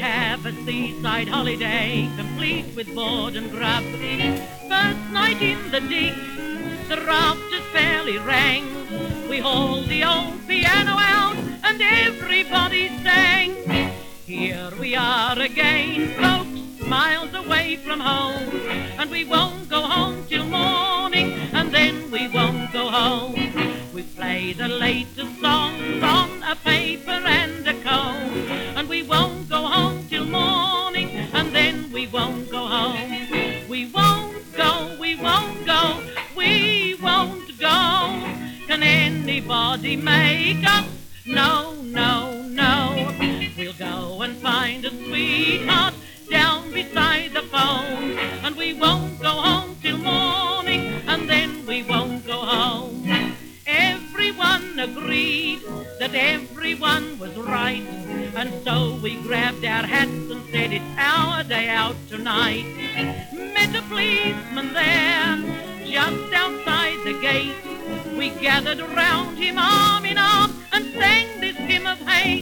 have a seaside holiday, complete with board and grub. First night in the dig, the rafters fairly rang. We hauled the old piano out and everybody sang. Here we are again, folks, miles away from home, and we won't go home till morning, and then we won't go home. We play the latest songs on a paper and a comb, and we won't go home till morning, and then we won't go home. We won't go, we won't go, we won't go. Can anybody make us? No, no, no. We'll go and find a sweetheart down beside the phone, and we won't go home till morning, and then we won't go home. Everyone agreed that everyone was right, and so we grabbed our hats and said it's our day out tonight. Met a policeman there just outside the gate. We gathered around him arm in arm and sang this hymn of hate.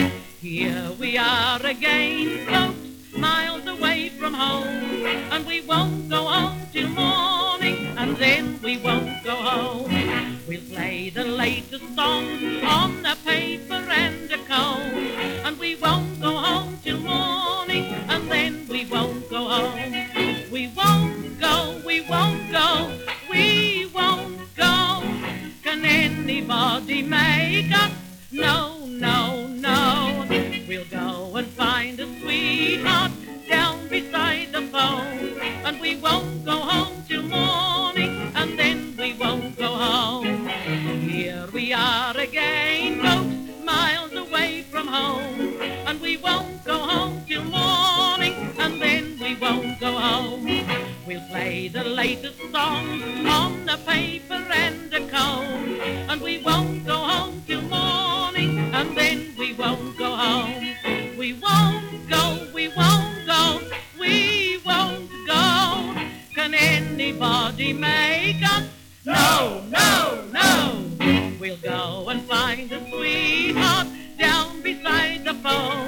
Here we are again, folks, miles away from home, and we won't go home till morning, and then we won't go home. We'll play the latest songs on a paper and a comb, and we won't go home till morning, and then we won't go home. We won't go, we won't go, we won't go. Can anybody make us? No, no, no. We'll go and find a sweetheart down beside the phone, and we won't go home till morning, and then we won't go home. Here we are again, folks, miles away from home, and we won't go home till morning, and then we won't go home. We'll play the latest songs on a paper and a comb, and we won't go home till morning, and then we won't go home. We won't go, we won't go, we won't go. Can anybody make us? No, no, no. We'll go and find a sweetheart down beside the phone,